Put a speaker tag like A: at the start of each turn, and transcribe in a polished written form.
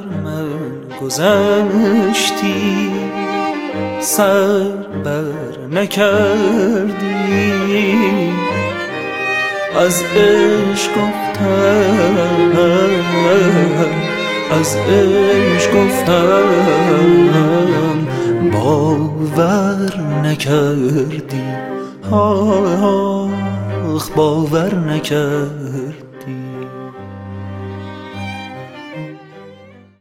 A: من گذشتی، سر بر نکردی. از عشق گفتم، از عشق گفتم، باور نکردی. آخ باور نکردی.